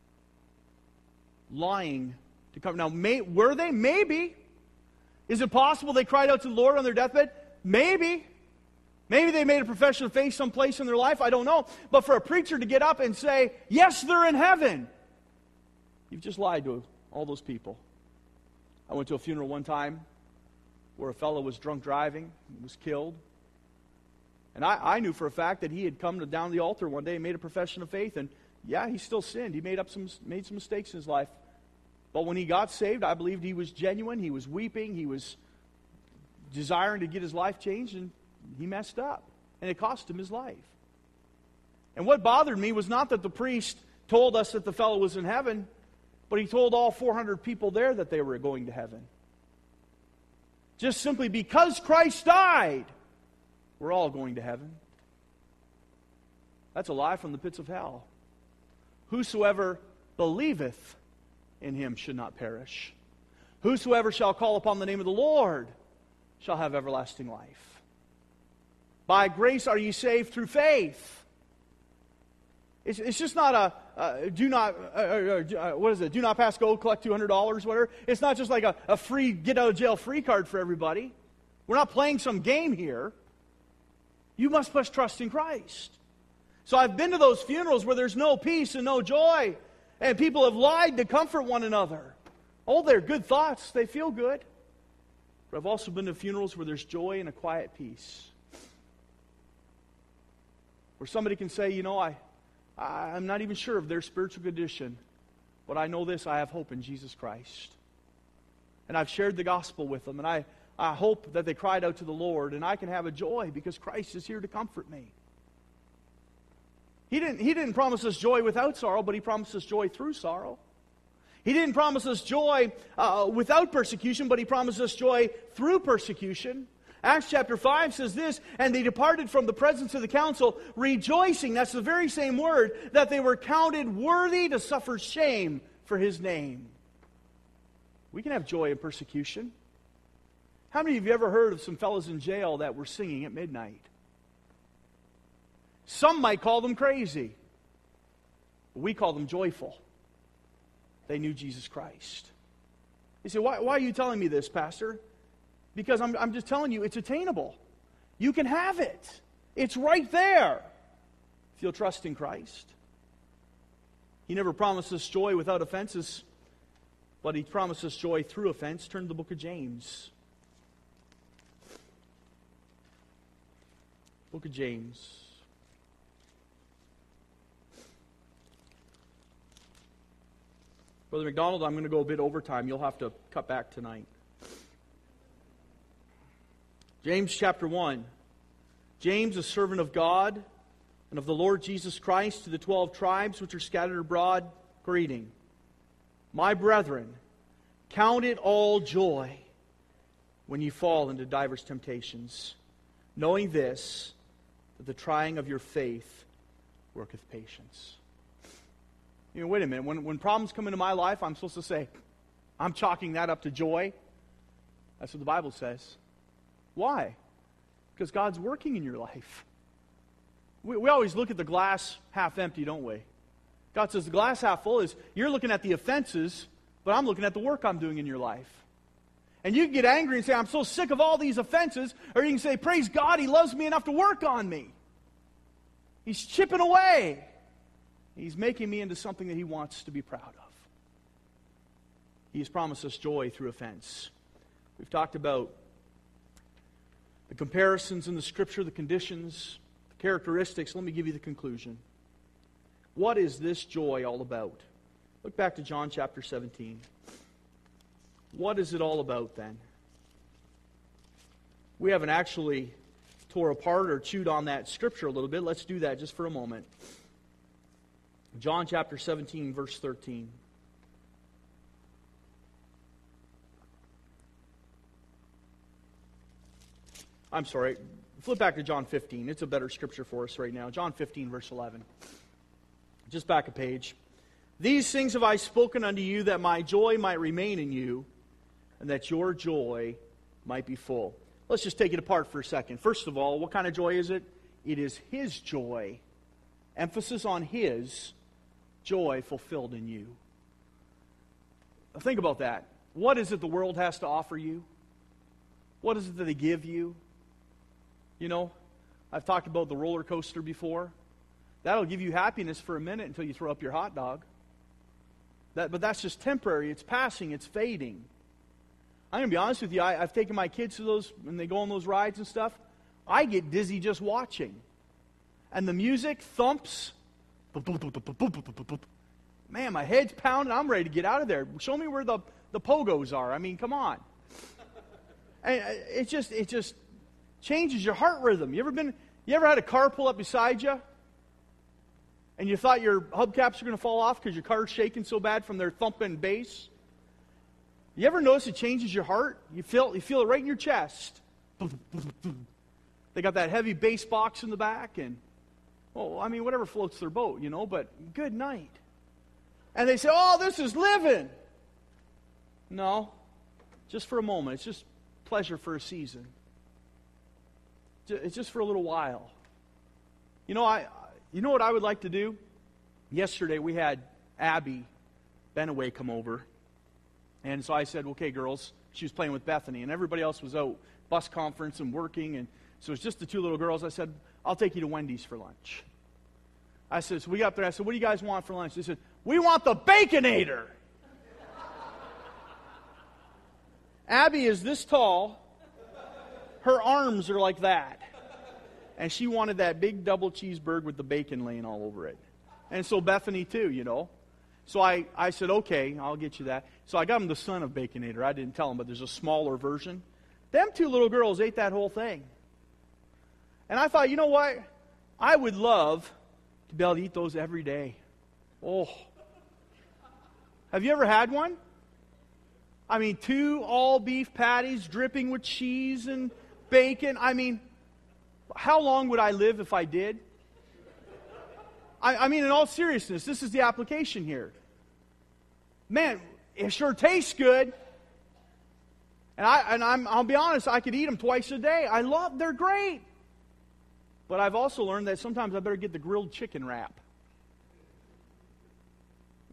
Lying to come. Now, were they? Maybe. Is it possible they cried out to the Lord on their deathbed? Maybe. Maybe they made a profession of faith someplace in their life. I don't know. But for a preacher to get up and say, yes, they're in heaven, you've just lied to all those people. I went to a funeral one time where a fellow was drunk driving, was killed. And I knew for a fact that he had come down the altar one day and made a profession of faith. And yeah, he still sinned. He made some mistakes in his life. But when he got saved, I believed he was genuine. He was weeping. He was desiring to get his life changed. And he messed up. And it cost him his life. And what bothered me was not that the priest told us that the fellow was in heaven, but he told all 400 people there that they were going to heaven. Just simply because Christ died, we're all going to heaven. That's a lie from the pits of hell. Whosoever believeth in Him should not perish. Whosoever shall call upon the name of the Lord shall have everlasting life. By grace are ye saved through faith. It's just not do not pass go, collect $200, whatever. It's not just like a free get out of jail free card for everybody. We're not playing some game here. You must trust in Christ. So I've been to those funerals where there's no peace and no joy, and people have lied to comfort one another. Oh, they're good thoughts. They feel good. But I've also been to funerals where there's joy and a quiet peace. Where somebody can say, you know, I'm not even sure of their spiritual condition, but I know this, I have hope in Jesus Christ. And I've shared the gospel with them, and I hope that they cried out to the Lord, and I can have a joy because Christ is here to comfort me. He didn't promise us joy without sorrow, but He promised us joy through sorrow. He didn't promise us joy without persecution, but He promised us joy through persecution. Acts chapter 5 says this, and they departed from the presence of the council, rejoicing, that's the very same word, that they were counted worthy to suffer shame for His name. We can have joy in persecution. How many of you ever heard of some fellows in jail that were singing at midnight? Some might call them crazy. We call them joyful. They knew Jesus Christ. You say, why are you telling me this, Pastor? Because I'm just telling you, it's attainable. You can have it. It's right there if you'll trust in Christ. He never promised us joy without offenses, but He promised us joy through offense. Turn to the book of James. Book of James. Brother McDonald, I'm going to go a bit over time. You'll have to cut back tonight. James chapter 1. James, a servant of God and of the Lord Jesus Christ, to the 12 tribes which are scattered abroad, greeting. My brethren, count it all joy when ye fall into divers temptations, knowing this, that the trying of your faith worketh patience. You know, wait a minute. When problems come into my life, I'm supposed to say, I'm chalking that up to joy. That's what the Bible says. Why? Because God's working in your life. We always look at the glass half empty, don't we? God says the glass half full is, you're looking at the offenses, but I'm looking at the work I'm doing in your life. And you can get angry and say, I'm so sick of all these offenses, or you can say, praise God, He loves me enough to work on me. He's chipping away. He's making me into something that He wants to be proud of. He has promised us joy through offense. We've talked about the comparisons in the Scripture, the conditions, the characteristics. Let me give you the conclusion. What is this joy all about? Look back to John chapter 17. What is it all about then? We haven't actually tore apart or chewed on that Scripture a little bit. Let's do that just for a moment. John chapter 17, verse 13. I'm sorry. Flip back to John 15. It's a better Scripture for us right now. John 15, verse 11. Just back a page. These things have I spoken unto you, that my joy might remain in you, and that your joy might be full. Let's just take it apart for a second. First of all, what kind of joy is it? It is His joy. Emphasis on His joy fulfilled in you. Think about that. What is it the world has to offer you? What is it that they give you? You know, I've talked about the roller coaster before. That'll give you happiness for a minute until you throw up your hot dog. But that's just temporary. It's passing. It's fading. I'm going to be honest with you. I've taken my kids to those, when they go on those rides and stuff. I get dizzy just watching. And the music thumps. Man, my head's pounding. I'm ready to get out of there. Show me where the pogos are. I mean, come on. And it just changes your heart rhythm. You ever had a car pull up beside you, and you thought your hubcaps were going to fall off because your car's shaking so bad from their thumping bass? You ever notice it changes your heart? You feel it right in your chest. They got that heavy bass box in the back, and whatever floats their boat, you know, but good night. And they say, oh, this is living. No, just for a moment. It's just pleasure for a season. It's just for a little while. You know what I would like to do? Yesterday we had Abby Benaway come over. And so I said, okay, girls, she was playing with Bethany, and everybody else was out, bus conference and working, and so it's just the two little girls. I said, I'll take you to Wendy's for lunch. I said, so we got there. I said, what do you guys want for lunch? They said, we want the Baconator. Abby is this tall. Her arms are like that. And she wanted that big double cheeseburger with the bacon laying all over it. And so Bethany too, you know. So I said, okay, I'll get you that. So I got them the Son of Baconator. I didn't tell them, but there's a smaller version. Them two little girls ate that whole thing. And I thought, you know what? I would love to be able to eat those every day. Oh. Have you ever had one? I mean, 2 all-beef patties dripping with cheese and bacon. I mean, how long would I live if I did? I mean, in all seriousness, this is the application here. Man, it sure tastes good. And I'll be honest, I could eat them twice a day. They're great. But I've also learned that sometimes I better get the grilled chicken wrap.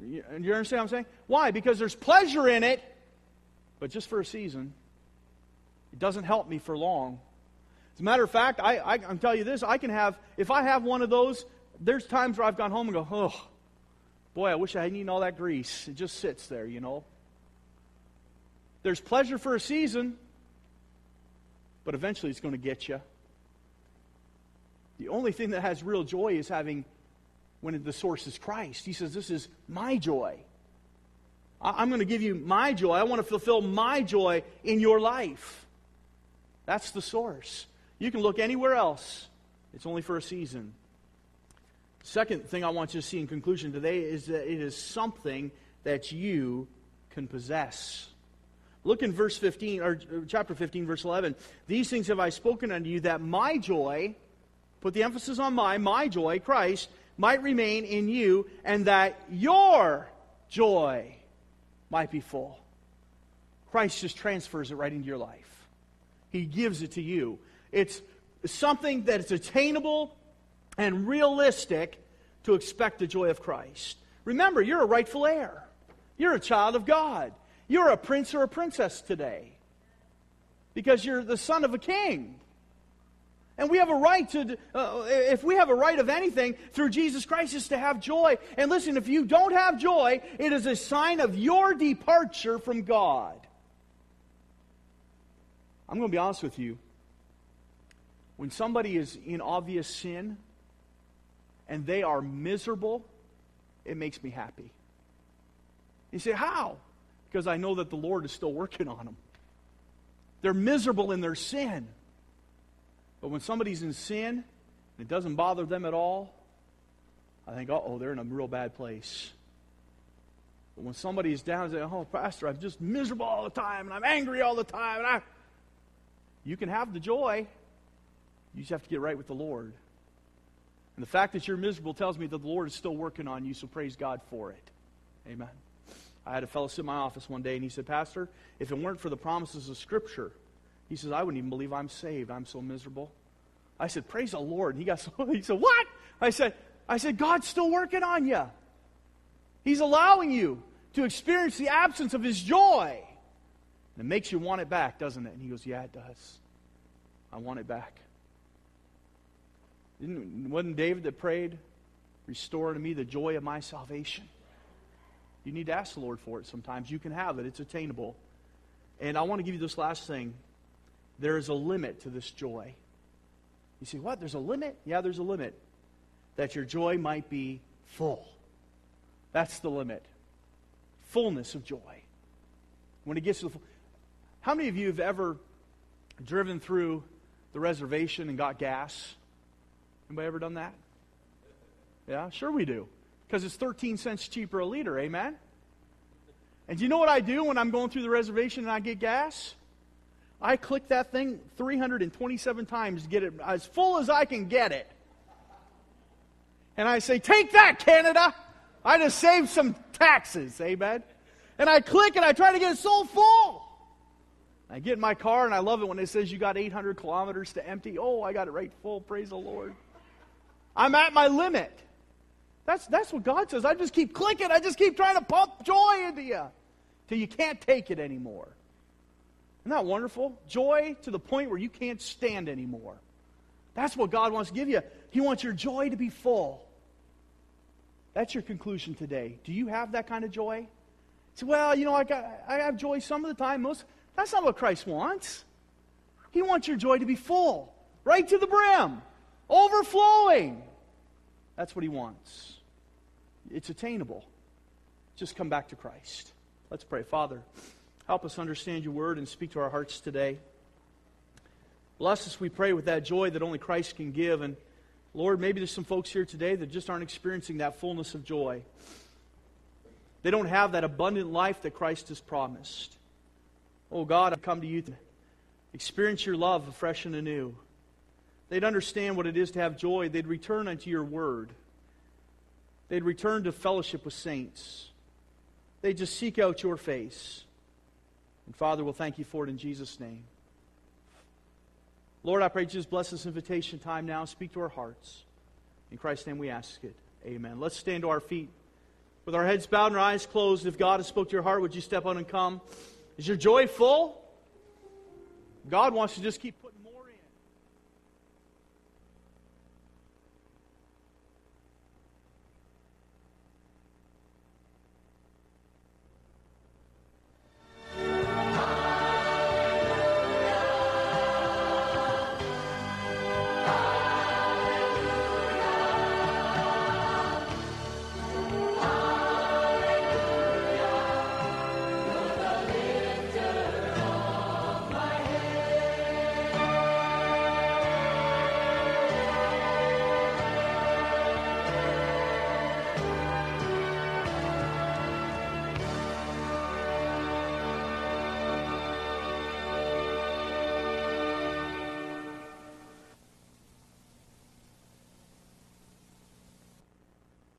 You understand what I'm saying? Why? Because there's pleasure in it, but just for a season. It doesn't help me for long. As a matter of fact, I'm telling you this, if I have one of those, there's times where I've gone home and go, oh, boy, I wish I hadn't eaten all that grease. It just sits there, you know. There's pleasure for a season, but eventually it's going to get you. The only thing that has real joy is when the source is Christ. He says, this is my joy. I'm going to give you my joy. I want to fulfill my joy in your life. That's the source. You can look anywhere else. It's only for a season. Second thing I want you to see in conclusion today is that it is something that you can possess. Look in verse 15, or chapter 15, verse 11. These things have I spoken unto you, that my joy, put the emphasis on my joy, Christ, might remain in you, and that your joy might be full. Christ just transfers it right into your life. He gives it to you. It's something that is attainable and realistic to expect the joy of Christ. Remember, you're a rightful heir. You're a child of God. You're a prince or a princess today because you're the son of a king. And we have a right to, if we have a right of anything through Jesus Christ, is to have joy. And listen, if you don't have joy, it is a sign of your departure from God. I'm going to be honest with you. When somebody is in obvious sin and they are miserable, it makes me happy. You say, how? Because I know that the Lord is still working on them. They're miserable in their sin. But when somebody's in sin and it doesn't bother them at all, I think, they're in a real bad place. But when somebody is down and says, oh, Pastor, I'm just miserable all the time and I'm angry all the time. You can have the joy. You just have to get right with the Lord. And the fact that you're miserable tells me that the Lord is still working on you, so praise God for it. Amen. I had a fellow sit in my office one day and he said, Pastor, if it weren't for the promises of Scripture, he says, I wouldn't even believe I'm saved. I'm so miserable. I said, praise the Lord. And he said, what? I said, God's still working on you. He's allowing you to experience the absence of His joy. And it makes you want it back, doesn't it? And he goes, yeah, it does. I want it back. Wasn't David that prayed, restore unto me the joy of my salvation? You need to ask the Lord for it sometimes. You can have it. It's attainable. And I want to give you this last thing. There is a limit to this joy. You say, what? There's a limit? Yeah, there's a limit. That your joy might be full. That's the limit. Fullness of joy. When it gets to the full. How many of you have ever driven through the reservation and got gas? Anybody ever done that? Yeah, sure we do. Because it's 13 cents cheaper a liter, amen? And do you know what I do when I'm going through the reservation and I get gas? I click that thing 327 times to get it as full as I can get it. And I say, take that, Canada! I just saved some taxes, amen? And I click and I try to get it so full. I get in my car and I love it when it says you got 800 kilometers to empty. Oh, I got it right full, praise the Lord. I'm at my limit. That's what God says. I just keep clicking. I just keep trying to pump joy into you till you can't take it anymore. Isn't that wonderful? Joy to the point where you can't stand anymore. That's what God wants to give you. He wants your joy to be full. That's your conclusion today. Do you have that kind of joy? You say, well, I have joy some of the time. That's not what Christ wants. He wants your joy to be full, right to the brim, overflowing. That's what He wants. It's attainable. Just come back to Christ. Let's pray. Father, help us understand Your Word and speak to our hearts today. Bless us, we pray, with that joy that only Christ can give. And Lord, maybe there's some folks here today that just aren't experiencing that fullness of joy. They don't have that abundant life that Christ has promised. Oh God, I come to You to experience Your love afresh and anew. They'd understand what it is to have joy. They'd return unto Your Word. They'd return to fellowship with saints. They'd just seek out Your face. And Father, we'll thank You for it in Jesus' name. Lord, I pray You just bless this invitation time now. Speak to our hearts. In Christ's name we ask it. Amen. Let's stand to our feet. With our heads bowed and our eyes closed, if God has spoke to your heart, would you step out and come? Is your joy full? God wants to just keep